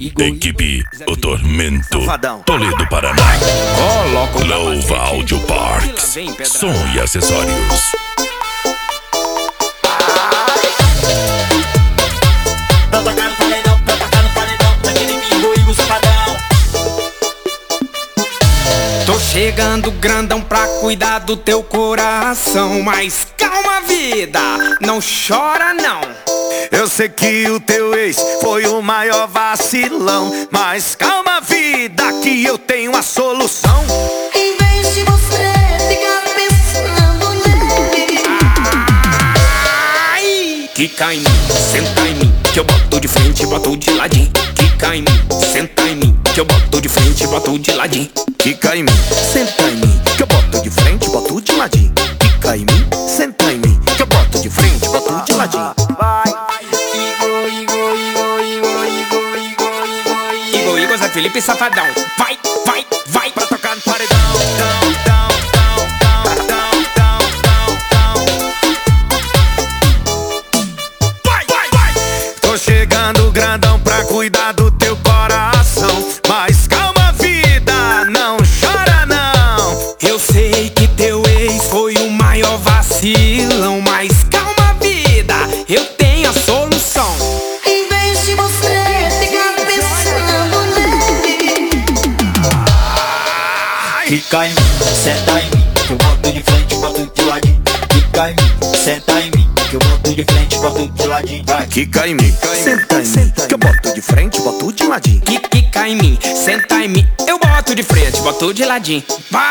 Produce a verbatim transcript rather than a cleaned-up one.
Equipe O Tormento, Toledo, Paraná. Louva Audio Parts, som e acessórios. Pra tocar no paredão, pra tocar no paredão, naquele bingo e o safadão. Tô chegando grandão pra cuidar do teu coração. Mas calma, vida, não chora não. Eu sei que o teu ex foi o maior vacilão, mas calma, vida, que eu tenho a solução. Em vez de você ficar pensando nele, Ai! Quica em mim, senta em mim, que eu boto de frente e boto de ladinho. Quica em mim, senta em mim, que eu boto de frente e boto de ladinho. Quica em mim, senta em mim, que eu boto de frente e boto de ladinho. Quica em mim, senta em mim, que eu boto de frente e boto de ladinho. Igor, Igor, Zé Felipe Safadão. Vai, vai, vai. Pra tocar no paredão, down, down, down, down, down, down, down, down. Vai, vai, vai. Tô chegando grandão pra cuidar do teu coração, mas calma, vida, não chora não. Eu sei que teu ex foi o maior vacilão, mas calma, vida, eu tenho a solução. em vez de você ficar pensando nele, Fica em mim, senta em mim, que eu boto de frente, boto de ladinho. Fica em mim, senta em mim, que eu boto de frente, boto de ladinho. Vai. Quica em mim, senta em mim, que eu boto de frente, boto de ladinho. Quica em mim, senta em mim, eu boto de frente, boto de ladinho. Vai!